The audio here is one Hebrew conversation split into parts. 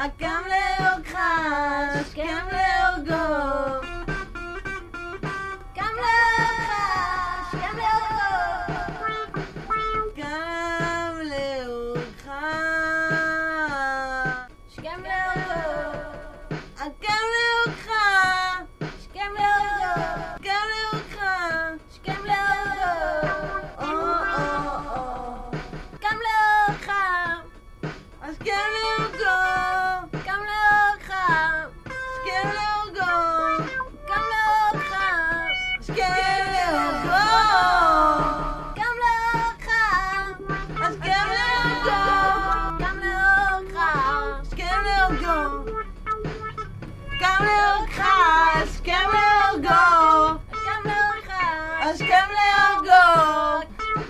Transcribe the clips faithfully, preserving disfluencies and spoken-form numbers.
הקם לאורך, השכם לאורגו. קם לאורך, השכם לאורגו. קם לאורך, השכם לאורגו. הקם לאורך, השכם לאורגו. קם לאורך, השכם לאורגו. או או או. קם לאורך, השכם לאורגו. קם לאורך, השכם לאורגו. קם לאורך, השכם לאורגו. קם לאורך, השכם לאורגו. קם לאורך, השכם לאורגו. קם לאורך, השכם לאורגו. קם לאורך, השכם לאורגו.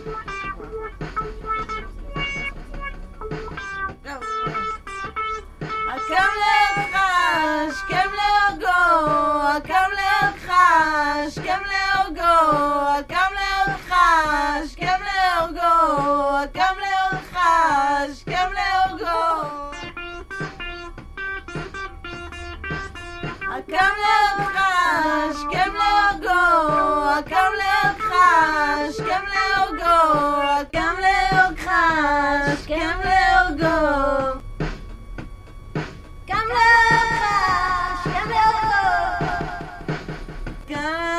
הקם לאורך, השכם לאורגו. הקם לאורך, השכם לאורגו. הקם לאורך, השכם לאורגו. הקם לאורך, השכם לאורגו. הקם לאורך, השכם לאורגו. הקם לאורך, השכם לאורגו. הקם לאורך, השכם לאורגו. קם לאורך, השכם לאורגו.